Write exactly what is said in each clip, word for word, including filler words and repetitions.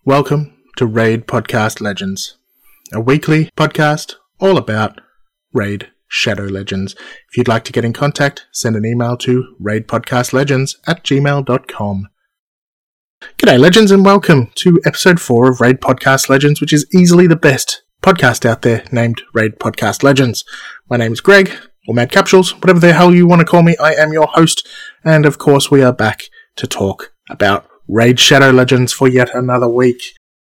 Welcome to Raid Podcast Legends, a weekly podcast all about Raid Shadow Legends. If you'd like to get in contact, send an email to raidpodcastlegends at gmail dot com. G'day Legends and welcome to episode four of Raid Podcast Legends, which is easily the best podcast out there named Raid Podcast Legends. My name is Greg, or Mad Capsules, whatever the hell you want to call me. I am your host, and of course we are back to talk about Raid Shadow Legends for yet another week.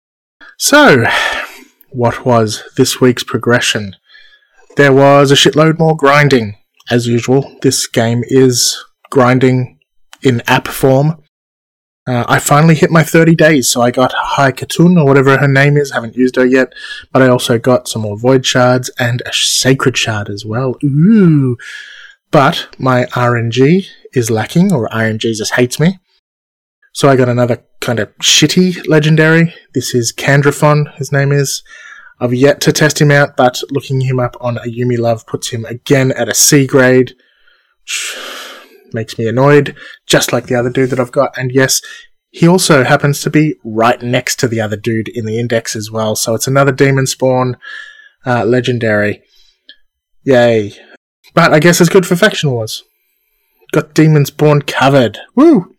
So, what was this week's progression? There was a shitload more grinding. As usual, this game is grinding in app form. Uh, I finally hit my thirty days, so I got Hai Katun, or whatever her name is. Haven't used her yet, but I also got some more Void Shards and a Sacred Shard as well. Ooh! But my R N G is lacking, or R N G just hates me. So I got another kind of shitty legendary. This is Candraphon, his name is. I've yet to test him out, but looking him up on Ayumi Love puts him again at a C grade, which makes me annoyed, just like the other dude that I've got. And yes, he also happens to be right next to the other dude in the index as well. So it's another Demon Spawn uh, legendary. Yay. But I guess it's good for Faction Wars. Got Demon Spawn covered. Woo!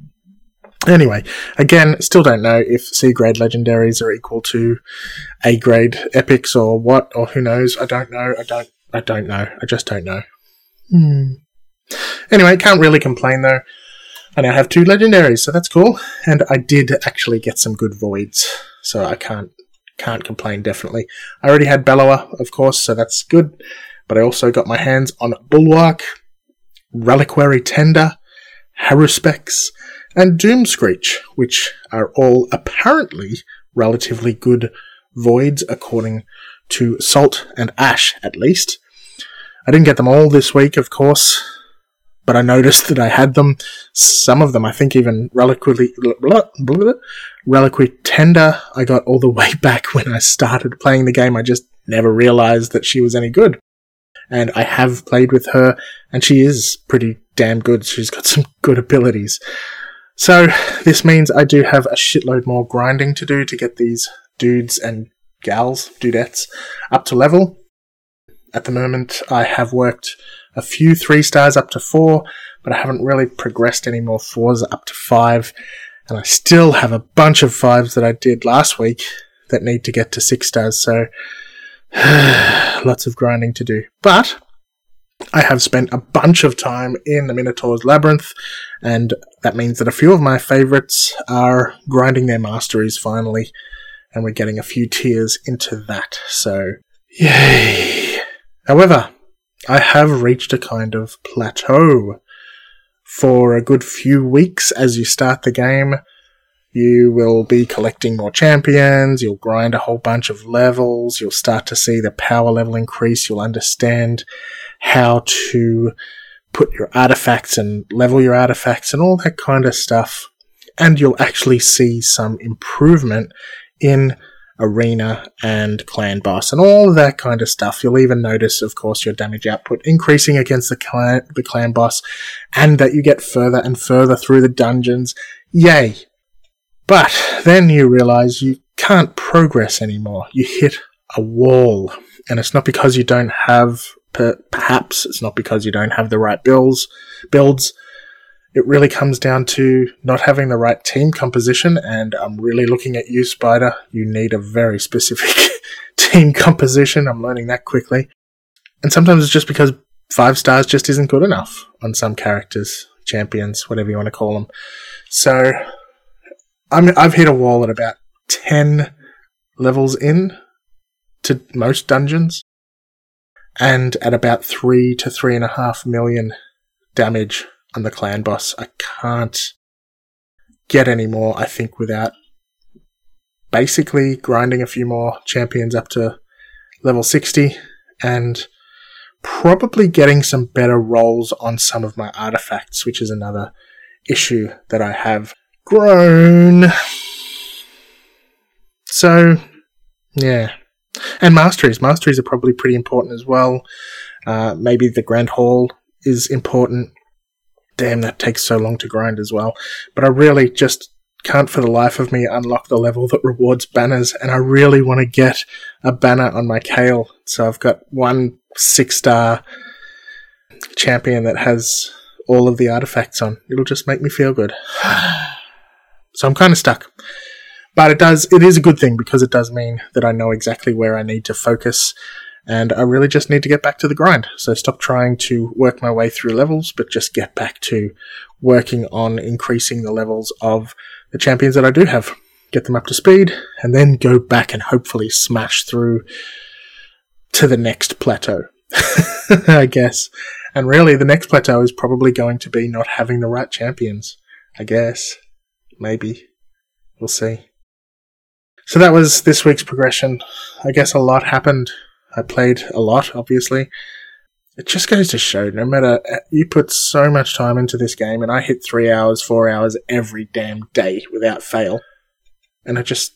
Anyway, again, still don't know if C-grade legendaries are equal to A-grade epics or what, or who knows. I don't know. I don't I don't know. I just don't know. Hmm. Anyway, can't really complain though. I now have two legendaries, so that's cool. And I did actually get some good voids, so I can't can't complain, definitely. I already had Bellower, of course, so that's good. But I also got my hands on Bulwark, Reliquary Tender, Haruspex, and Doomscreech, which are all apparently relatively good voids according to Salt and Ash, at least. I didn't get them all this week, of course, but I noticed that I had them. Some of them, I think even Reliquary, Reliquary Tender, I got all the way back when I started playing the game. I just never realized that she was any good. And I have played with her, and she is pretty damn good. She's got some good abilities. So, this means I do have a shitload more grinding to do to get these dudes and gals, dudettes, up to level. At the moment, I have worked a few three stars up to four, but I haven't really progressed any more fours up to five, and I still have a bunch of fives that I did last week that need to get to six stars, so lots of grinding to do. But I have spent a bunch of time in the Minotaur's Labyrinth, and that means that a few of my favourites are grinding their masteries finally, and we're getting a few tiers into that, so yay! However, I have reached a kind of plateau. For a good few weeks as you start the game, you will be collecting more champions, you'll grind a whole bunch of levels, you'll start to see the power level increase, you'll understand how to put your artifacts and level your artifacts and all that kind of stuff. And you'll actually see some improvement in arena and clan boss and all of that kind of stuff. You'll even notice, of course, your damage output increasing against the clan, the clan boss, and that you get further and further through the dungeons. Yay! But then you realize you can't progress anymore. You hit a wall. And it's not because you don't have, per- perhaps it's not because you don't have the right builds, builds. It really comes down to not having the right team composition, and I'm really looking at you, Spider. You need a very specific team composition. I'm learning that quickly. And sometimes it's just because five stars just isn't good enough on some characters, champions, whatever you want to call them. So I'm, I've hit a wall at about ten levels in to most dungeons, and at about three to three and a half million damage on the clan boss. I can't get any more, I think, without basically grinding a few more champions up to level sixty and probably getting some better rolls on some of my artifacts, which is another issue that I have grown. So, yeah. And masteries. Masteries are probably pretty important as well. Uh, maybe the Grand Hall is important. Damn, that takes so long to grind as well. But I really just can't for the life of me unlock the level that rewards banners, and I really want to get a banner on my Kayle. So I've got one six-star champion that has all of the artifacts on. It'll just make me feel good. So I'm kind of stuck. But it does, it is a good thing because it does mean that I know exactly where I need to focus, and I really just need to get back to the grind. So stop trying to work my way through levels, but just get back to working on increasing the levels of the champions that I do have. Get them up to speed, and then go back and hopefully smash through to the next plateau, I guess. And really, the next plateau is probably going to be not having the right champions, I guess. Maybe. We'll see. So that was this week's progression. I guess a lot happened. I played a lot, obviously. It just goes to show, no matter, you put so much time into this game, and I hit three hours, four hours every damn day without fail. And I just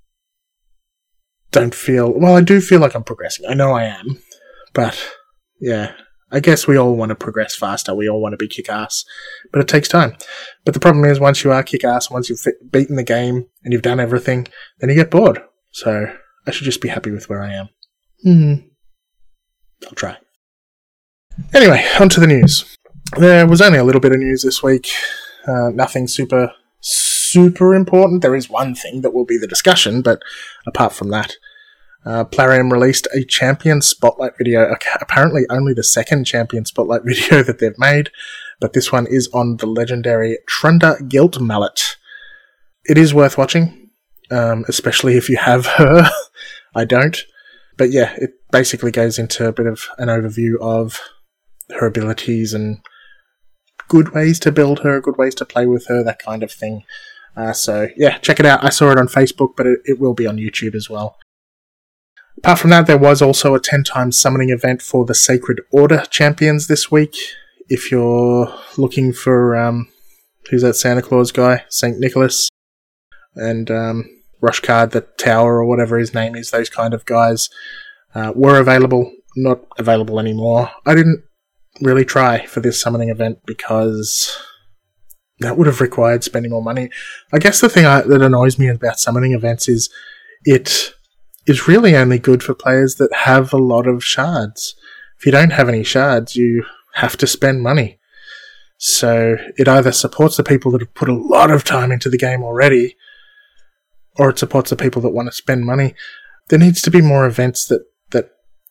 don't feel, well, I do feel like I'm progressing. I know I am. But, yeah, I guess we all want to progress faster. We all want to be kick-ass. But it takes time. But the problem is, once you are kick-ass, once you've beaten the game and you've done everything, then you get bored. So I should just be happy with where I am. Hmm. I'll try. Anyway, on to the news. There was only a little bit of news this week. Uh, nothing super, super important. There is one thing that will be the discussion, but apart from that, Uh, Plarium released a Champion Spotlight video, apparently only the second Champion Spotlight video that they've made, but this one is on the legendary Trunda Gilt Mallet. It is worth watching, um, especially if you have her. I don't. But yeah, it basically goes into a bit of an overview of her abilities and good ways to build her, good ways to play with her, that kind of thing. Uh, so yeah, check it out. I saw it on Facebook, but it, it will be on YouTube as well. Apart from that, there was also a ten times summoning event for the Sacred Order champions this week. If you're looking for, um, who's that Santa Claus guy? Saint Nicholas. And um, Roshkard the Tower, or whatever his name is, those kind of guys uh, were available. Not available anymore. I didn't really try for this summoning event because that would have required spending more money. I guess the thing I, that annoys me about summoning events is it is really only good for players that have a lot of shards. If you don't have any shards, you have to spend money. So it either supports the people that have put a lot of time into the game already, or it supports the people that want to spend money. There needs to be more events that, that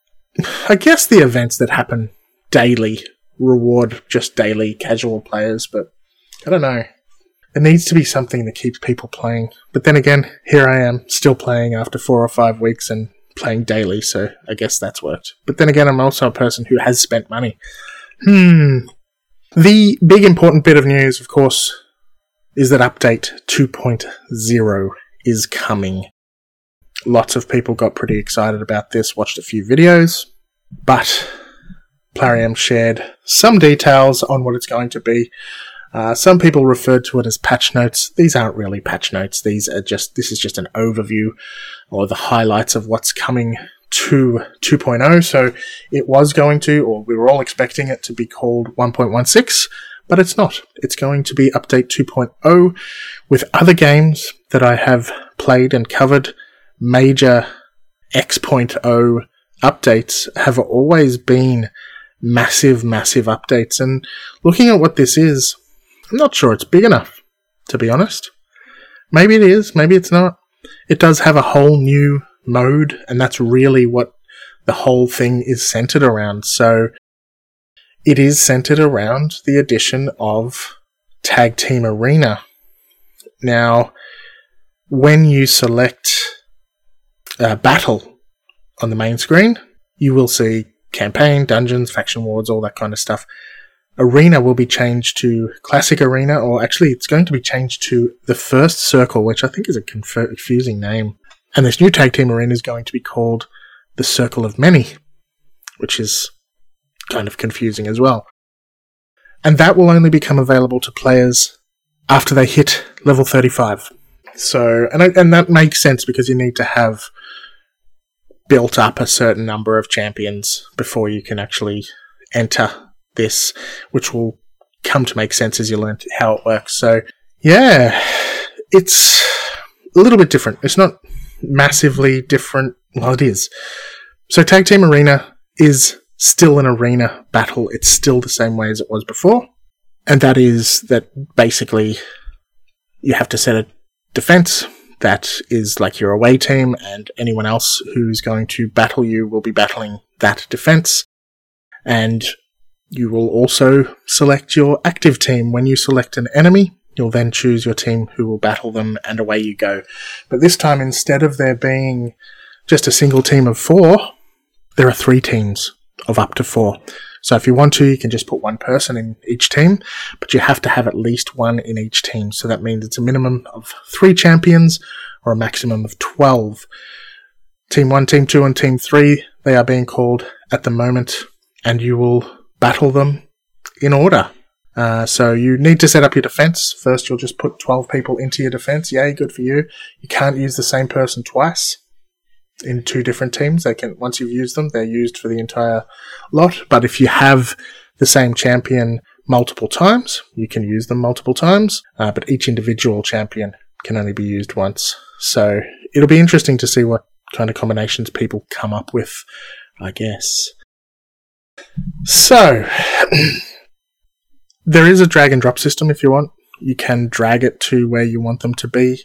I guess the events that happen daily reward just daily casual players, but I don't know. There needs to be something that keeps people playing. But then again, here I am, still playing after four or five weeks and playing daily, so I guess that's worked. But then again, I'm also a person who has spent money. Hmm. The big important bit of news, of course, is that update two point oh is coming. Lots of people got pretty excited about this, watched a few videos, but Plarium shared some details on what it's going to be. Uh, some people referred to it as patch notes. These aren't really patch notes. These are just, this is just an overview or the highlights of what's coming to two point oh. So it was going to, or we were all expecting it to be called one point one six, but it's not. It's going to be update two point oh with other games that I have played and covered. Major X point oh updates have always been massive, massive updates. And looking at what this is, I'm not sure it's big enough, to be honest. Maybe it is, maybe it's not. It does have a whole new mode, and that's really what the whole thing is centered around. So it is centered around the addition of Tag Team Arena. Now, when you select uh, Battle on the main screen, you will see Campaign, Dungeons, Faction Wars, all that kind of stuff. Arena will be changed to Classic Arena, or actually it's going to be changed to the First Circle, which I think is a confusing name. And this new Tag Team Arena is going to be called the Circle of Many, which is kind of confusing as well. And that will only become available to players after they hit level thirty-five. So, and, I, and that makes sense because you need to have built up a certain number of champions before you can actually enter this, which will come to make sense as you learn how it works. So, yeah, it's a little bit different. It's not massively different. Well, it is. So Tag Team Arena is still an arena battle. It's still the same way as it was before. And that is that basically you have to set a defense that is like your away team, and anyone else who's going to battle you will be battling that defense. And you will also select your active team. When you select an enemy, you'll then choose your team who will battle them, and away you go. But this time, instead of there being just a single team of four, there are three teams of up to four. So if you want to, you can just put one person in each team, but you have to have at least one in each team. So that means it's a minimum of three champions or a maximum of twelve. Team one, Team two, and Team three, they are being called at the moment, and you will battle them in order. Uh, so you need to set up your defense. First, you'll just put twelve people into your defense. Yay, good for you. You can't use the same person twice in two different teams. They can, once you've used them, they're used for the entire lot. But if you have the same champion multiple times, you can use them multiple times. Uh, but each individual champion can only be used once. So it'll be interesting to see what kind of combinations people come up with, I guess. So there is a drag and drop system if you want. You can drag it to where you want them to be.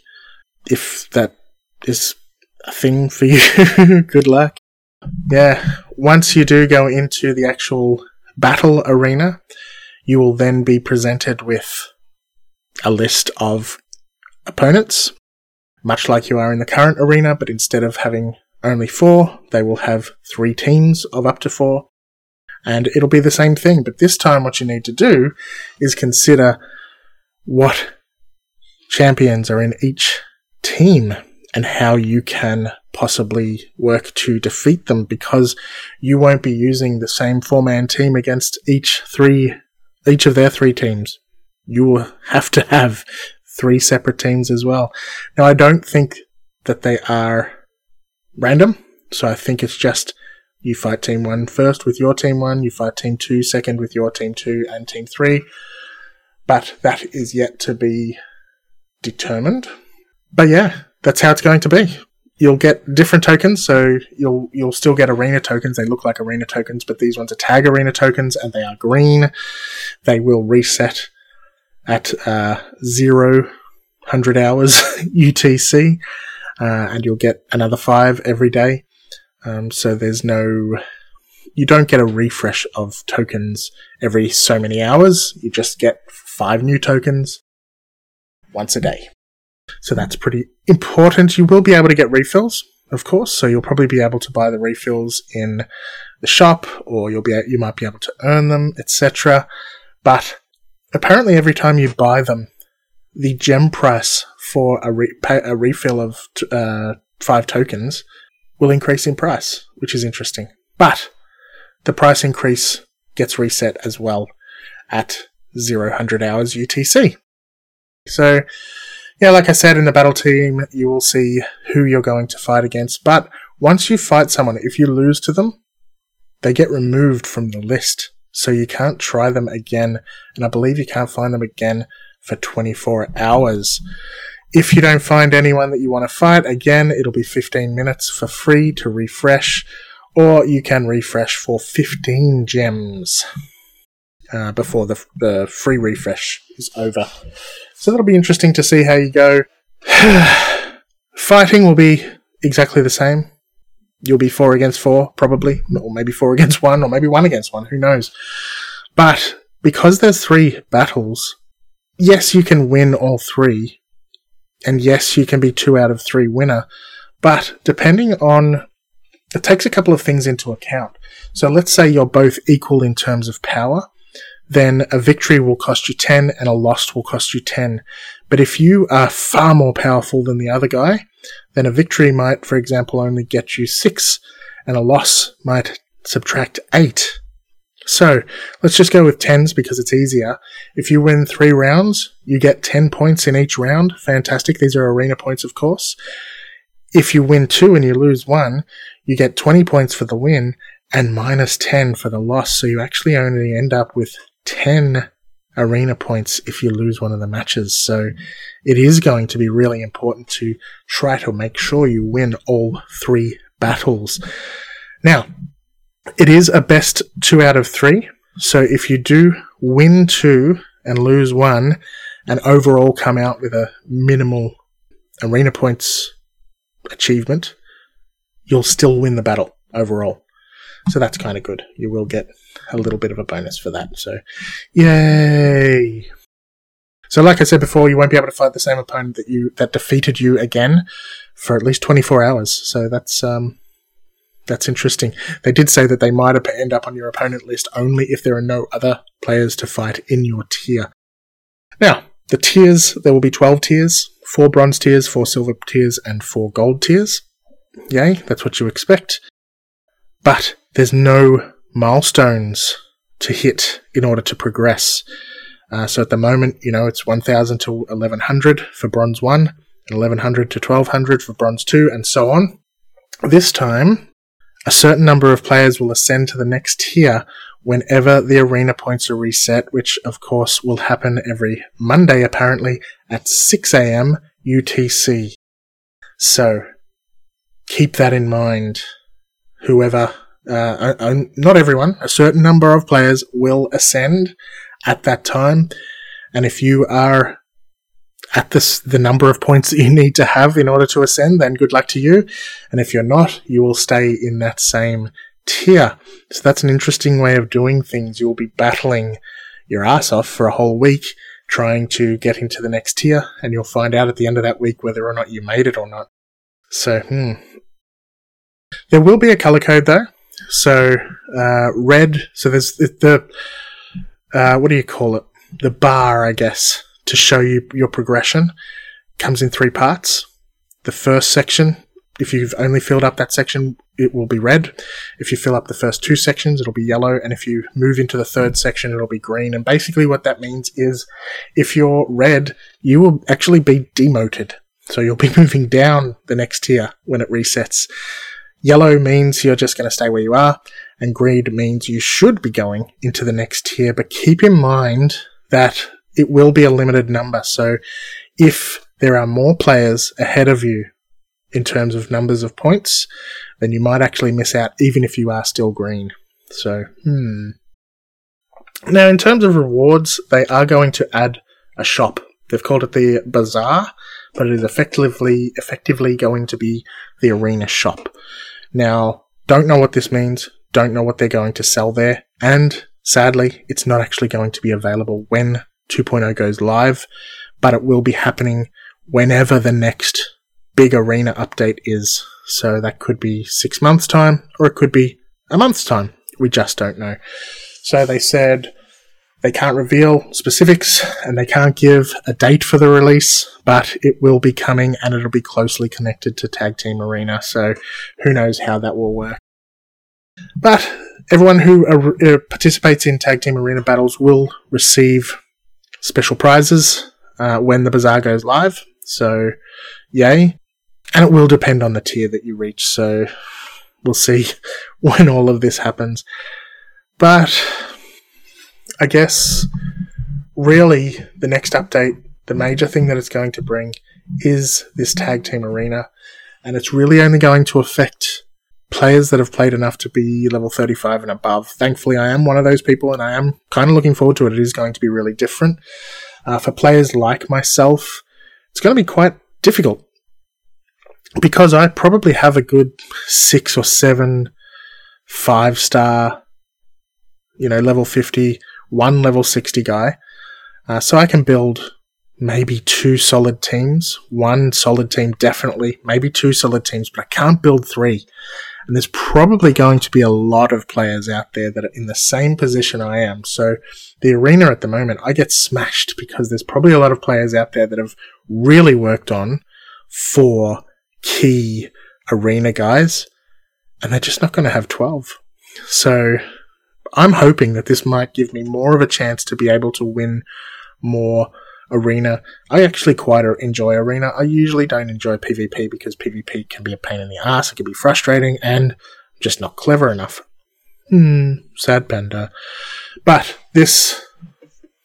If that is a thing for you, good luck. Yeah, once you do go into the actual battle arena, you will then be presented with a list of opponents, much like you are in the current arena, but instead of having only four, they will have three teams of up to four, and it'll be the same thing. But this time what you need to do is consider what champions are in each team and how you can possibly work to defeat them, because you won't be using the same four-man team against each three, each of their three teams. You will have to have three separate teams as well. Now, I don't think that they are random, so I think it's just you fight team one first with your team one, you fight team two second with your team two and team three, but that is yet to be determined. But yeah, that's how it's going to be. You'll get different tokens, so you'll you'll still get arena tokens. They look like arena tokens, but these ones are tag arena tokens, and they are green. They will reset at uh, zero hundred hours U T C, uh, and you'll get another five every day. Um, so there's no, you don't get a refresh of tokens every so many hours. You just get five new tokens once a day. So that's pretty important. You will be able to get refills, of course. So you'll probably be able to buy the refills in the shop, or you'll be you might be able to earn them, et cetera. But apparently, every time you buy them, the gem price for a, re- pay, a refill of t- uh, five tokens will increase in price, which is interesting. But the price increase gets reset as well at zero hundred hours U T C. So, yeah, like I said, in the battle team, you will see who you're going to fight against. But once you fight someone, if you lose to them, they get removed from the list. So you can't try them again. And I believe you can't find them again for twenty-four hours. If you don't find anyone that you want to fight, again, it'll be fifteen minutes for free to refresh. Or you can refresh for fifteen gems uh, before the, the free refresh is over. So that'll be interesting to see how you go. Fighting will be exactly the same. You'll be four against four, probably. Or maybe four against one, or maybe one against one. Who knows? But because there's three battles, yes, you can win all three. And yes, you can be two out of three winner. But depending on... It takes a couple of things into account. So let's say you're both equal in terms of power. Then a victory will cost you ten and a loss will cost you ten. But if you are far more powerful than the other guy, then a victory might, for example, only get you six and a loss might subtract eight. So let's just go with tens because it's easier. If you win three rounds, you get ten points in each round. Fantastic. These are arena points, of course. If you win two and you lose one, you get twenty points for the win and minus ten for the loss. So you actually only end up with ten arena points if you lose one of the matches. So it is going to be really important to try to make sure you win all three battles. Now, it is a best two out of three. So if you do win two and lose one and overall come out with a minimal arena points achievement, you'll still win the battle overall. So that's kind of good. You will get a little bit of a bonus for that. So, yay! So like I said before, you won't be able to fight the same opponent that you that defeated you again for at least twenty-four hours. So that's um, that's interesting. They did say that they might end up on your opponent list only if there are no other players to fight in your tier. Now, the tiers, there will be twelve tiers, four bronze tiers, four silver tiers, and four gold tiers. Yay, that's what you expect. But there's no milestones to hit in order to progress. Uh, so at the moment, you know, it's one thousand to eleven hundred for bronze one, and eleven hundred to twelve hundred for bronze two, and so on. This time, a certain number of players will ascend to the next tier whenever the arena points are reset, which of course will happen every Monday apparently at six a.m. U T C. So keep that in mind. Whoever, uh, uh, not everyone, a certain number of players will ascend at that time. And if you are at this, the number of points that you need to have in order to ascend, then good luck to you. And if you're not, you will stay in that same tier. So that's an interesting way of doing things. You will be battling your ass off for a whole week trying to get into the next tier, and you'll find out at the end of that week whether or not you made it or not. So, hmm. There will be a color code though. So, uh, red, so there's the, uh, what do you call it? The bar, I guess, to show you your progression comes in three parts. The first section, if you've only filled up that section, it will be red. If you fill up the first two sections, it'll be yellow. And if you move into the third section, it'll be green. And basically what that means is if you're red, you will actually be demoted. So you'll be moving down the next tier when it resets. Yellow means you're just going to stay where you are, and green means you should be going into the next tier. But keep in mind that it will be a limited number. So if there are more players ahead of you in terms of numbers of points, then you might actually miss out even if you are still green. So, hmm. Now, in terms of rewards, they are going to add a shop. They've called it the Bazaar, but it is effectively effectively going to be the arena shop. Now, don't know what this means, don't know what they're going to sell there, and sadly, it's not actually going to be available when two point oh goes live, but it will be happening whenever the next big arena update is. So that could be six months' time, or it could be a month's time. We just don't know. So they said they can't reveal specifics and they can't give a date for the release, but it will be coming and it'll be closely connected to Tag Team Arena, so who knows how that will work. But everyone who uh, participates in Tag Team Arena battles will receive special prizes uh, when the Bazaar goes live, so yay. And it will depend on the tier that you reach, so we'll see when all of this happens. But I guess, really, the next update, the major thing that it's going to bring is this Tag Team Arena, and it's really only going to affect players that have played enough to be level thirty-five and above. Thankfully, I am one of those people, and I am kind of looking forward to it. It is going to be really different. Uh, for players like myself, it's going to be quite difficult, because I probably have a good six or seven five-star, you know, level fifty, one level sixty guy. Uh, so I can build maybe two solid teams. One solid team, definitely. Maybe two solid teams, but I can't build three. And there's probably going to be a lot of players out there that are in the same position I am. So the arena at the moment, I get smashed because there's probably a lot of players out there that have really worked on four key arena guys, and they're just not going to have twelve. So I'm hoping that this might give me more of a chance to be able to win more arena. I actually quite enjoy arena. I usually don't enjoy PvP because PvP can be a pain in the ass, it can be frustrating, and just not clever enough. Hmm, sad panda. But this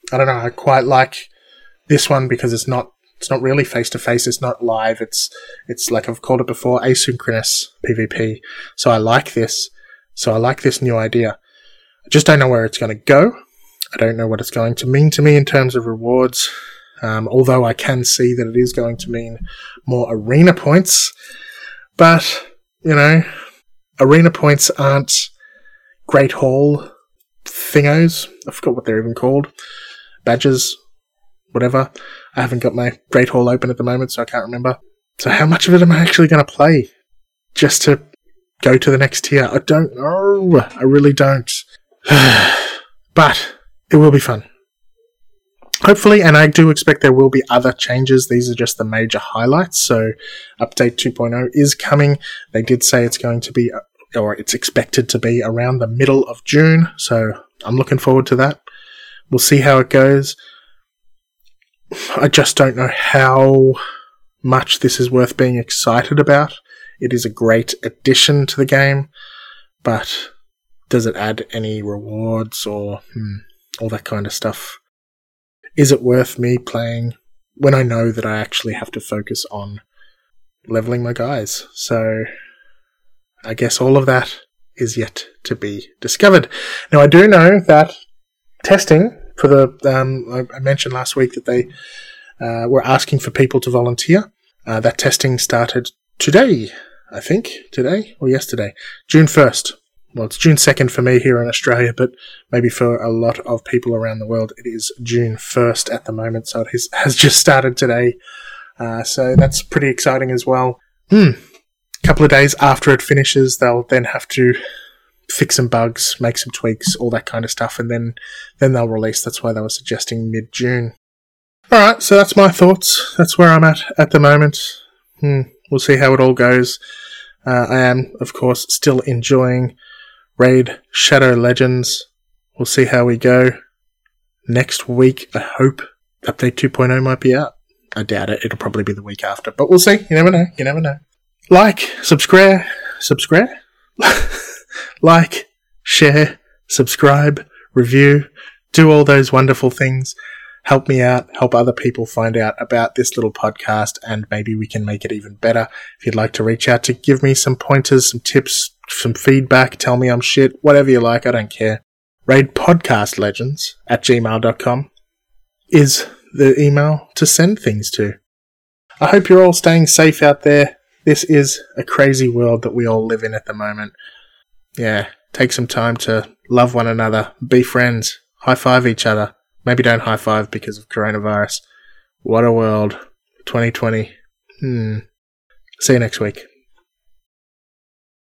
I don't know, I quite like this one because it's not it's not really face to face, it's not live, it's it's like I've called it before, asynchronous PvP. So I like this. So I like this new idea. I just don't know where it's going to go. I don't know what it's going to mean to me in terms of rewards. Um, although I can see that it is going to mean more arena points. But, you know, arena points aren't Great Hall thingos. I forgot what they're even called. Badges, whatever. I haven't got my Great Hall open at the moment, so I can't remember. So how much of it am I actually going to play just to go to the next tier? I don't know. I really don't. But it will be fun. Hopefully, and I do expect there will be other changes. These are just the major highlights. So update two point oh is coming. They did say it's going to be, or it's expected to be around the middle of June. So I'm looking forward to that. We'll see how it goes. I just don't know how much this is worth being excited about. It is a great addition to the game, but does it add any rewards or hmm, all that kind of stuff? Is it worth me playing when I know that I actually have to focus on leveling my guys? So I guess all of that is yet to be discovered. Now, I do know that testing for the, um, I mentioned last week that they uh, were asking for people to volunteer. Uh, that testing started today, I think, today or yesterday, June first. Well, it's June second for me here in Australia, but maybe for a lot of people around the world, it is June first at the moment, so it is, has just started today. Uh, so that's pretty exciting as well. Hmm. A couple of days after it finishes, they'll then have to fix some bugs, make some tweaks, all that kind of stuff, and then, then they'll release. That's why they were suggesting mid-June. Alright, so that's my thoughts. That's where I'm at at the moment. Hmm. We'll see how it all goes. Uh, I am, of course, still enjoying Raid Shadow Legends. We'll see how we go. Next week, I hope update two point oh might be out. I doubt it. It'll probably be the week after, but we'll see. You never know. You never know. Like, subscribe, subscribe, like, share, subscribe, review, do all those wonderful things. Help me out, help other people find out about this little podcast, and maybe we can make it even better. If you'd like to reach out to give me some pointers, some tips, some feedback, tell me I'm shit, whatever you like, I don't care. raidpodcastlegends at gmail dot com is the email to send things to. I hope you're all staying safe out there. This is a crazy world that we all live in at the moment. Yeah, take some time to love one another, be friends, high five each other. Maybe don't high five because of coronavirus. What a world. twenty twenty. Hmm. See you next week.